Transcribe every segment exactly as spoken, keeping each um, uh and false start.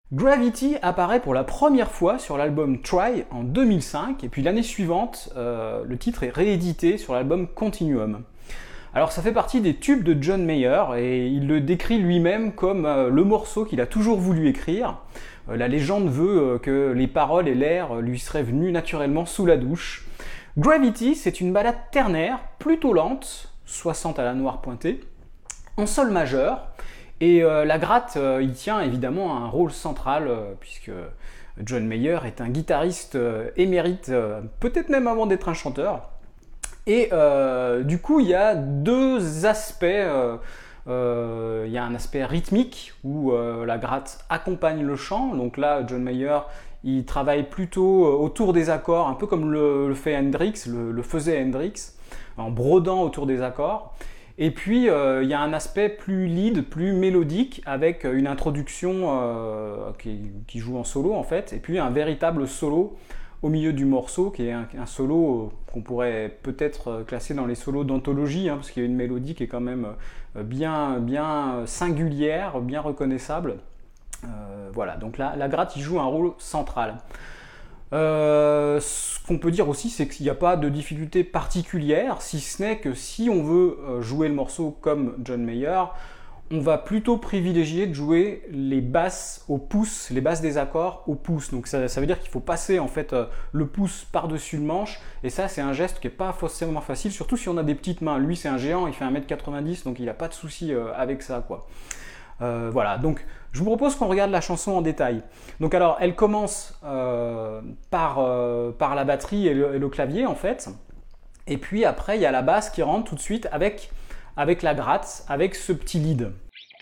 Gravity apparaît pour la première fois sur l'album Try en deux mille cinq, et puis l'année suivante, euh, le titre est réédité sur l'album Continuum. Alors ça fait partie des tubes de John Mayer, et il le décrit lui-même comme euh, le morceau qu'il a toujours voulu écrire. Euh, la légende veut euh, que les paroles et l'air lui seraient venus naturellement sous la douche. Gravity, c'est une ballade ternaire, plutôt lente, soixante à la noire pointée, en sol majeur. Et euh, la gratte euh, y tient évidemment un rôle central, euh, puisque John Mayer est un guitariste euh, émérite, euh, peut-être même avant d'être un chanteur. Et euh, du coup, il y a deux aspects. Euh, euh, il y a un aspect rythmique, où euh, la gratte accompagne le chant. Donc là, John Mayer, il travaille plutôt autour des accords, un peu comme le, le fait Hendrix, le, le faisait Hendrix, en brodant autour des accords. Et puis, euh, il y a un aspect plus lead, plus mélodique, avec une introduction euh, qui, qui joue en solo, en fait, et puis un véritable solo au milieu du morceau, qui est un, un solo qu'on pourrait peut-être classer dans les solos d'anthologie, hein, parce qu'il y a une mélodie qui est quand même bien, bien singulière, bien reconnaissable. Euh, voilà, donc la, la gratte, il joue un rôle central. Euh, ce qu'on peut dire aussi, c'est qu'il n'y a pas de difficulté particulière, si ce n'est que si on veut jouer le morceau comme John Mayer, on va plutôt privilégier de jouer les basses au pouce, les basses des accords au pouce. Donc ça, ça veut dire qu'il faut passer en fait le pouce par-dessus le manche, et ça c'est un geste qui n'est pas forcément facile, surtout si on a des petites mains. Lui c'est un géant, il fait un mètre quatre-vingt-dix, donc il n'a pas de souci avec ça, quoi. Euh, voilà, donc je vous propose qu'on regarde la chanson en détail. Donc alors, elle commence euh, par, euh, par la batterie et le, et le clavier en fait, et puis après il y a la basse qui rentre tout de suite avec, avec la gratte, avec ce petit lead.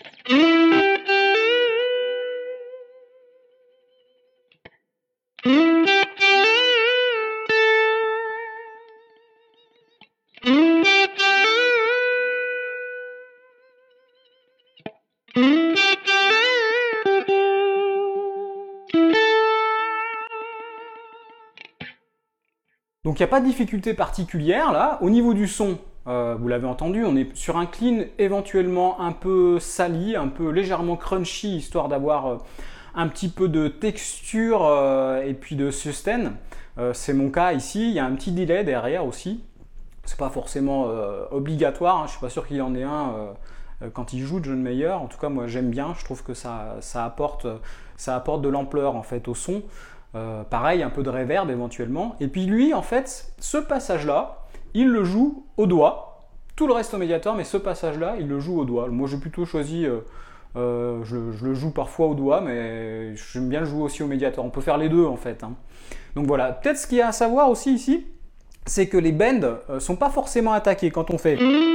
Donc il n'y a pas de difficulté particulière là. Au niveau du son, euh, vous l'avez entendu, on est sur un clean éventuellement un peu sali, un peu légèrement crunchy, histoire d'avoir euh, un petit peu de texture euh, et puis de sustain. Euh, c'est mon cas ici, il y a un petit delay derrière aussi. C'est pas forcément euh, obligatoire, hein. Je suis pas sûr qu'il y en ait un euh, quand il joue John Mayer. En tout cas moi j'aime bien, je trouve que ça, ça, apporte, ça apporte de l'ampleur en fait au son. Euh, pareil, un peu de reverb éventuellement. Et puis lui, en fait, ce passage-là, il le joue au doigt. Tout le reste au médiator, mais ce passage-là, il le joue au doigt. Moi, j'ai plutôt choisi, euh, euh, je, je le joue parfois au doigt, mais j'aime bien le jouer aussi au médiator. On peut faire les deux, en fait, hein. Donc voilà. Peut-être ce qu'il y a à savoir aussi ici, c'est que les bends euh, sont pas forcément attaqués quand on fait.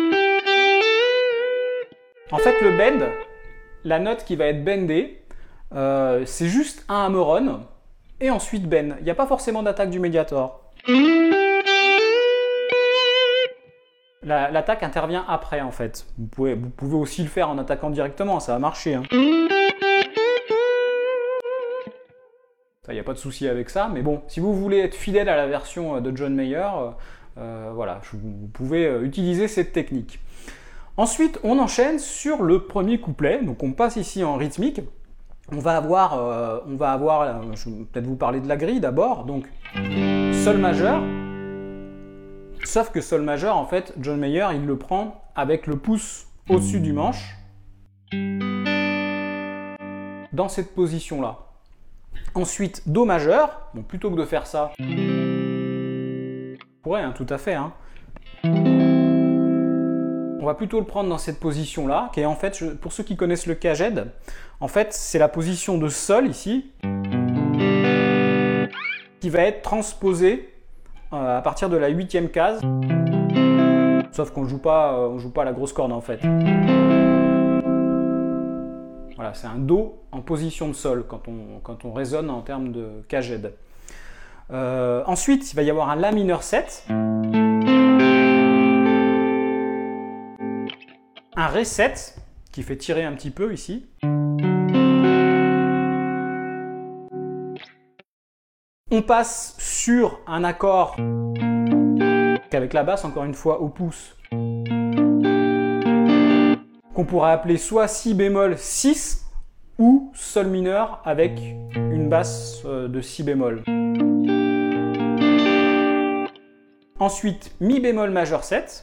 En fait, le bend, la note qui va être bendée, euh, c'est juste un hammer-on. Et ensuite bend. Il n'y a pas forcément d'attaque du médiator. L'attaque la, intervient après en fait. Vous pouvez, vous pouvez aussi le faire en attaquant directement, ça va marcher, hein. Il n'y a pas de souci avec ça, mais bon, si vous voulez être fidèle à la version de John Mayer, euh, voilà, vous pouvez utiliser cette technique. Ensuite, on enchaîne sur le premier couplet, donc on passe ici en rythmique. On va avoir, euh, on va avoir, je vais peut-être vous parler de la grille d'abord, donc sol majeur, sauf que sol majeur, en fait, John Mayer, il le prend avec le pouce au-dessus du manche, dans cette position-là. Ensuite, do majeur, bon, plutôt que de faire ça, on pourrait, hein, tout à fait, hein. On va plutôt le prendre dans cette position-là, qui est en fait, pour ceux qui connaissent le caged, en fait, c'est la position de sol ici, qui va être transposée euh, à partir de la huitième case, sauf qu'on ne joue pas, euh, on joue pas la grosse corde en fait. Voilà, c'est un do en position de sol quand on, quand on résonne en termes de caged. Euh, ensuite, il va y avoir un la mineur sept. Un ré sept qui fait tirer un petit peu ici. On passe sur un accord qu'avec la basse, encore une fois, au pouce, qu'on pourrait appeler soit si bémol six ou sol mineur avec une basse euh, de si bémol. Ensuite, mi bémol majeur sept.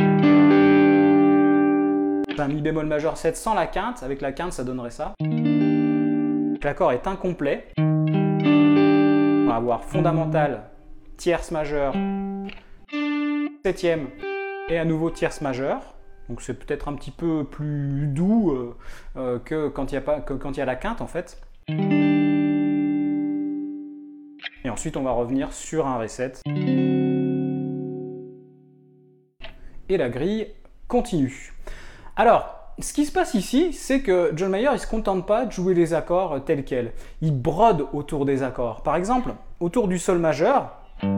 Un mi bémol majeur sept sans la quinte, avec la quinte ça donnerait ça. L'accord est incomplet. On va avoir fondamental, tierce majeure, septième et à nouveau tierce majeure. Donc c'est peut-être un petit peu plus doux euh, euh, que quand il y a pas, que quand il y a la quinte en fait. Et ensuite on va revenir sur un ré sept. Et la grille continue. Alors, ce qui se passe ici, c'est que John Mayer, il ne se contente pas de jouer les accords tels quels. Il brode autour des accords. Par exemple, autour du sol majeur,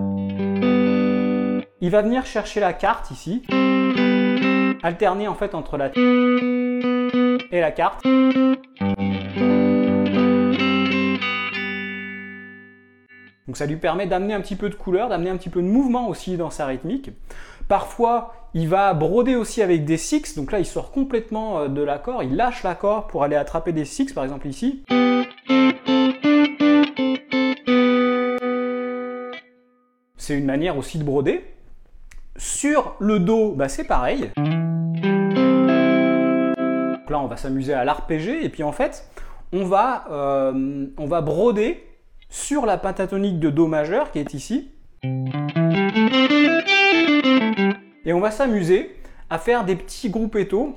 il va venir chercher la quarte ici, alterner en fait entre la et la quarte. Donc ça lui permet d'amener un petit peu de couleur, d'amener un petit peu de mouvement aussi dans sa rythmique. Parfois, il va broder aussi avec des six, donc là il sort complètement de l'accord, il lâche l'accord pour aller attraper des six, par exemple ici. C'est une manière aussi de broder. Sur le Do, bah c'est pareil. Donc là on va s'amuser à l'arpéger, et puis en fait, on va, euh, on va broder sur la pentatonique de Do majeur qui est ici. Et on va s'amuser à faire des petits gruppettos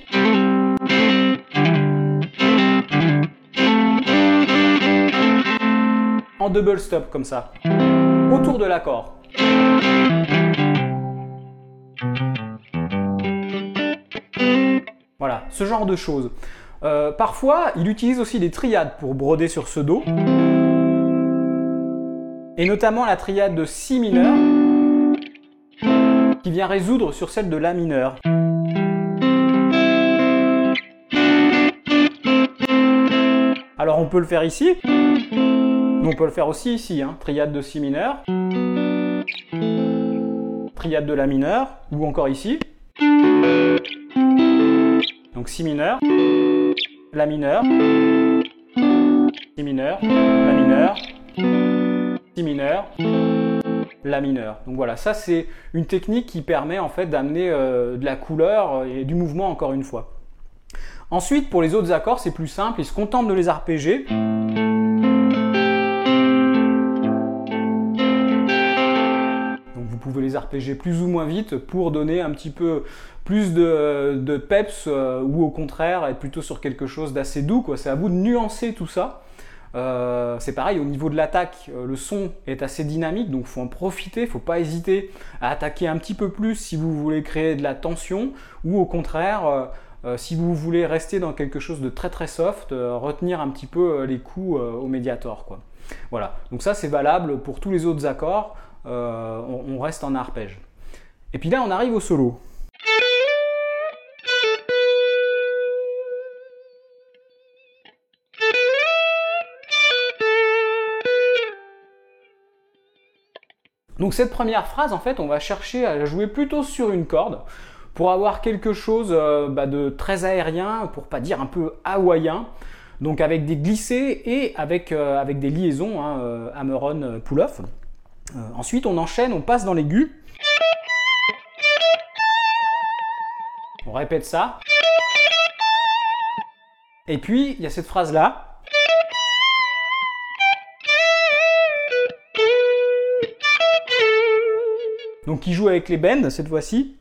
en double stop comme ça, autour de l'accord. Voilà, ce genre de choses. Euh, parfois, il utilise aussi des triades pour broder sur ce Do. Et notamment la triade de Si mineur, qui vient résoudre sur celle de La mineur. Alors on peut le faire ici, mais on peut le faire aussi ici, hein. Triade de Si mineur, triade de La mineur, ou encore ici. Donc Si mineur, La mineur, Si mineur, La mineur, Si mineur, La mineur. Donc voilà, ça c'est une technique qui permet en fait d'amener euh, de la couleur et du mouvement encore une fois. Ensuite, pour les autres accords, c'est plus simple, il se contente de les arpéger. Donc vous pouvez les arpéger plus ou moins vite pour donner un petit peu plus de, de peps euh, ou au contraire être plutôt sur quelque chose d'assez doux, quoi. C'est à vous de nuancer tout ça. Euh, c'est pareil au niveau de l'attaque, euh, le son est assez dynamique, donc il faut en profiter, il ne faut pas hésiter à attaquer un petit peu plus si vous voulez créer de la tension, ou au contraire, euh, euh, si vous voulez rester dans quelque chose de très très soft, euh, retenir un petit peu euh, les coups euh, au médiator, quoi. Voilà, donc ça c'est valable pour tous les autres accords, euh, on, on reste en arpège. Et puis là on arrive au solo. Donc cette première phrase, en fait, on va chercher à la jouer plutôt sur une corde pour avoir quelque chose euh, bah, de très aérien, pour pas dire un peu hawaïen, donc avec des glissés et avec, euh, avec des liaisons, hein, euh, hammer-on, pull-off. Euh, ensuite, on enchaîne, on passe dans l'aigu. On répète ça. Et puis, il y a cette phrase-là. Donc qui joue avec les bends cette fois-ci.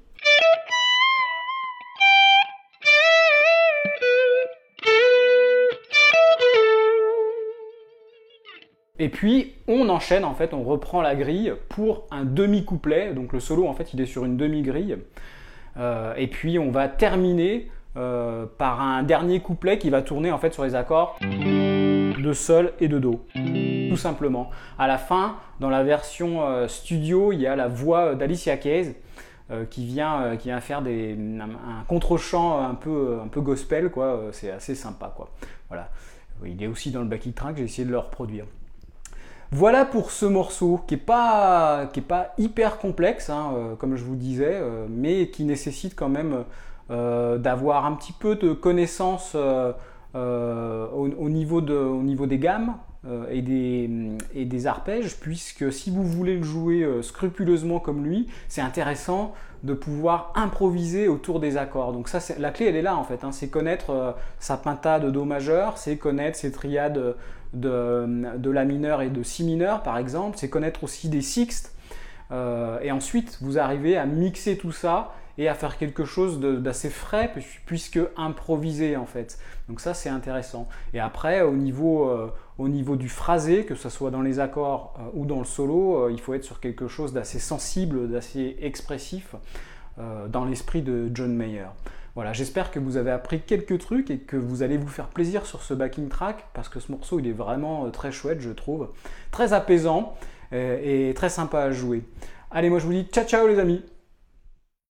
Et puis on enchaîne, en fait, on reprend la grille pour un demi-couplet. Donc le solo, en fait, il est sur une demi-grille. Euh, et puis on va terminer euh, par un dernier couplet qui va tourner en fait sur les accords de sol et de do. Tout simplement. À la fin, dans la version euh, studio, il y a la voix d'Alicia Keys euh, qui, vient, euh, qui vient faire des, un, un contre-champ un peu, un peu gospel, quoi. C'est assez sympa, quoi. Voilà. Il est aussi dans le backing track, j'ai essayé de le reproduire. Voilà pour ce morceau qui n'est pas, qui est pas hyper complexe, hein, euh, comme je vous disais, euh, mais qui nécessite quand même euh, d'avoir un petit peu de connaissances euh, euh, au, au, niveau de, au niveau des gammes euh, et, des, et des arpèges, puisque si vous voulez le jouer euh, scrupuleusement comme lui, c'est intéressant de pouvoir improviser autour des accords. Donc ça, la clé, elle est là en fait, hein. C'est connaître euh, sa pintade de Do majeur, c'est connaître ses triades de, de La mineur et de Si mineur par exemple, c'est connaître aussi des sixtes, euh, et ensuite vous arrivez à mixer tout ça et à faire quelque chose d'assez frais, puisque improvisé en fait. Donc ça, c'est intéressant. Et après, au niveau, euh, au niveau du phrasé, que ce soit dans les accords euh, ou dans le solo, euh, il faut être sur quelque chose d'assez sensible, d'assez expressif, euh, dans l'esprit de John Mayer. Voilà, j'espère que vous avez appris quelques trucs et que vous allez vous faire plaisir sur ce backing track, parce que ce morceau, il est vraiment très chouette, je trouve. Très apaisant et, et très sympa à jouer. Allez, moi je vous dis ciao ciao les amis.